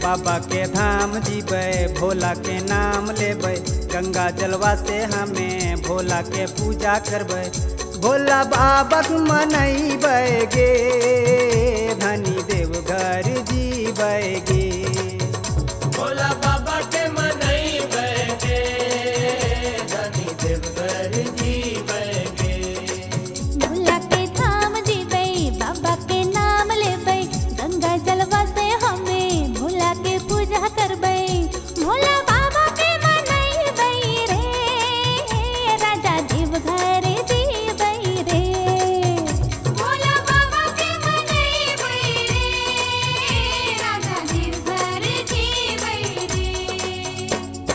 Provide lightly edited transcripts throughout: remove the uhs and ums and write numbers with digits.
बाबा के धाम जीबै, भोला के नाम लेबै, गंगा जलवा से हमें भोला के पूजा करबै। भोला बाबा के मनैबै गे, धनी देवघर जीबै गे। भोला बाबा के मनैबै गे, धनी देवघर जीबै गे। भोला के धाम जीबै, बाबा के नाम लेबै, गंगा जलवा से हमें भोला के पूजा करबै। भोला बाबा के मनैबै रे, राजा देवघर जीबै रे। भोला बाबा के मनैबै रे, राजा देवघर जीबै रे।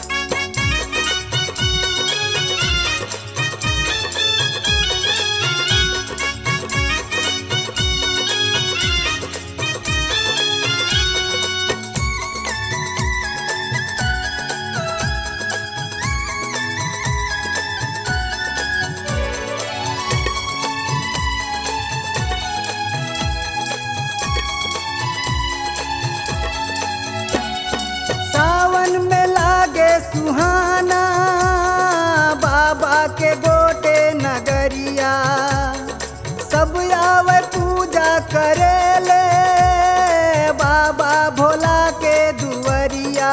सावन में लागे सुहाना, बाबा के गोटे नगरिया, सब आवे पूजा करेले, बाबा भोला के दुवरिया।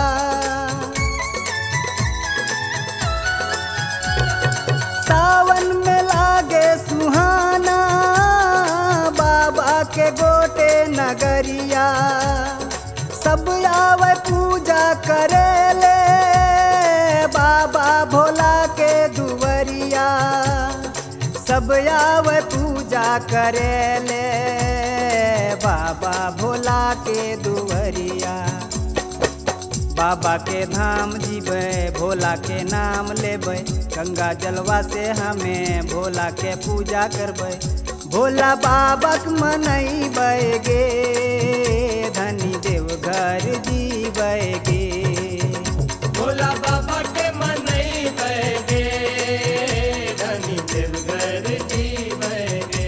सावन में लागे सुहाना, बाबा के गोटे नगरिया, सब आवे पूजा करेले, बाबा भोला के दुवरिया। सब आवे पूजा करेले, बाबा भोला के दुवरिया। बाबा के धाम जीबै, भोला के नाम लेबै, गंगा जलवा से हमें भोला के पूजा करबै। भोला बाबा के मनैबै गे, धनी देवघर जीबै गे। भोला बाबा के मनैबै गे, धनी देवघर जीबै गे।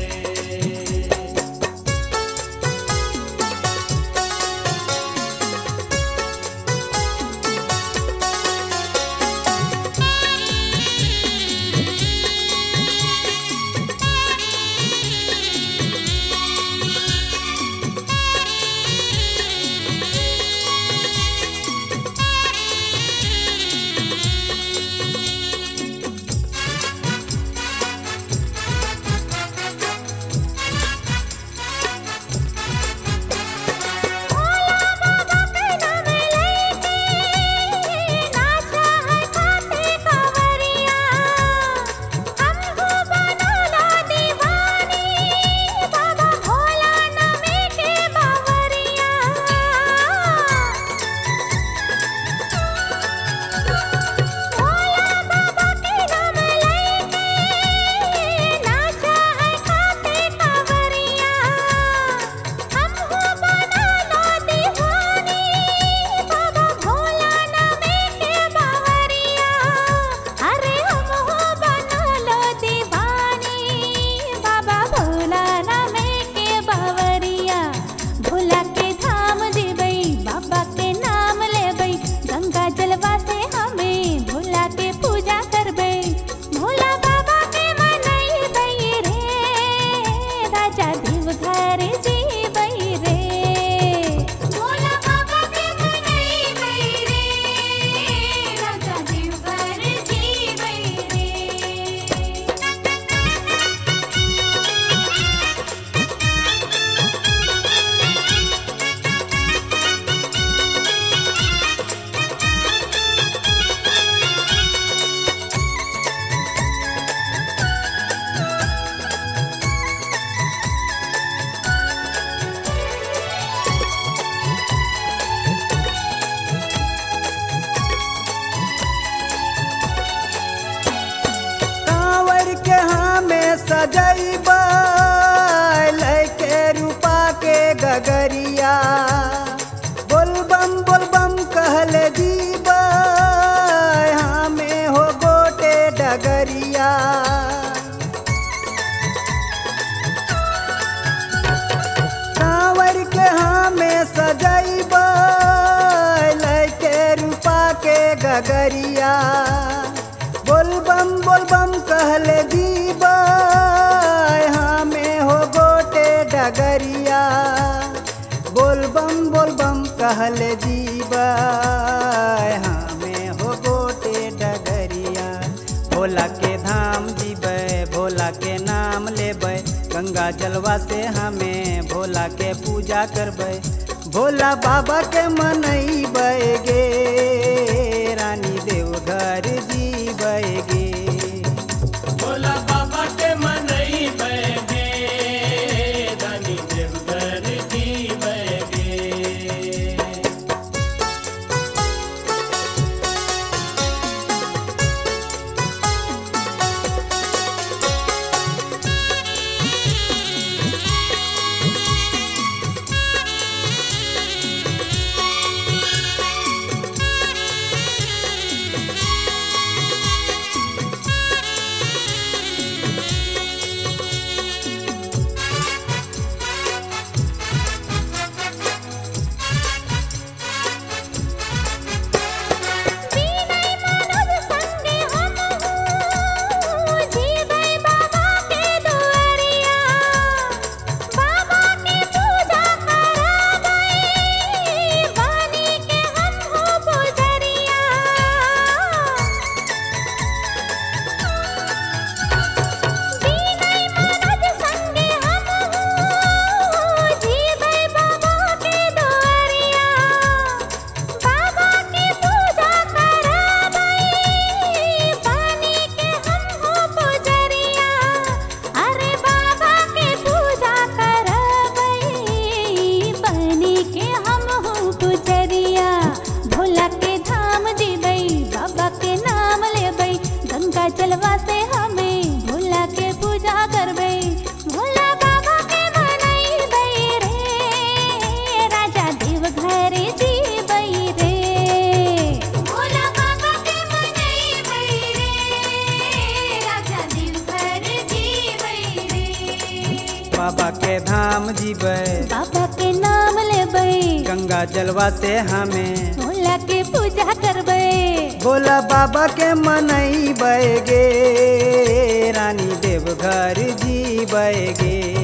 डगरिया बोल बम कहले जीबै हमें हो गोटे डगरिया बोल बम कहले जीबै हमें हो गोटे डगरिया भोला के धाम जीबै भोला के नाम लेबै गंगा जलवा से हमें भोला के पूजा करबै भोला बाबा के मनैबै गे रानी देवघर जीबै गे भोला बाबा के मनैबै गे रानी देवघर जीबै गे जलवा से हमें भोला के पूजा करबै भोला बाबा के मनैबै रे राजा देवघर जीबै रे भोला बाबा के मनैबै रे राजा देवघर जीबै रे बाबा के धाम जीबै बाबा के नाम लेबै गंगा जलवा से हमें भोला के पूजा करबै भोला बाबा के मनैबै गे रानी देवघर जीबै गे